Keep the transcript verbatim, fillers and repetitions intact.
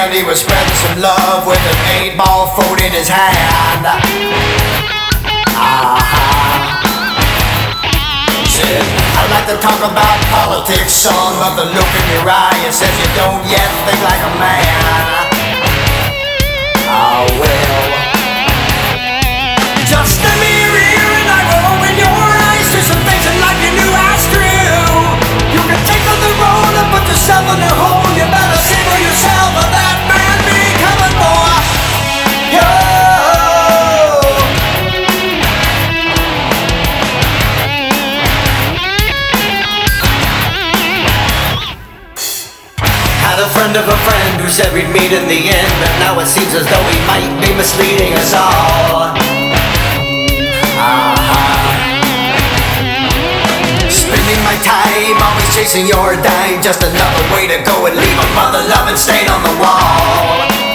and he was spreading some love with an eight-ball phone in his hand. Uh-huh. Said, I'd like to talk about politics, son, but the look in your eye, it says you don't yet think like a man. Oh, well. Just let me rear and I will open your eyes to some things in life you knew I screw. You can take on the road and put yourself in a hole. You better see for yourself of that man be coming for you. Had a friend of a friend who said we'd meet in the end, but now it seems as though he might be misleading us all. Uh-huh. Spending my time always chasing your dime, just another way to go and leave a mother loving stain on the wall.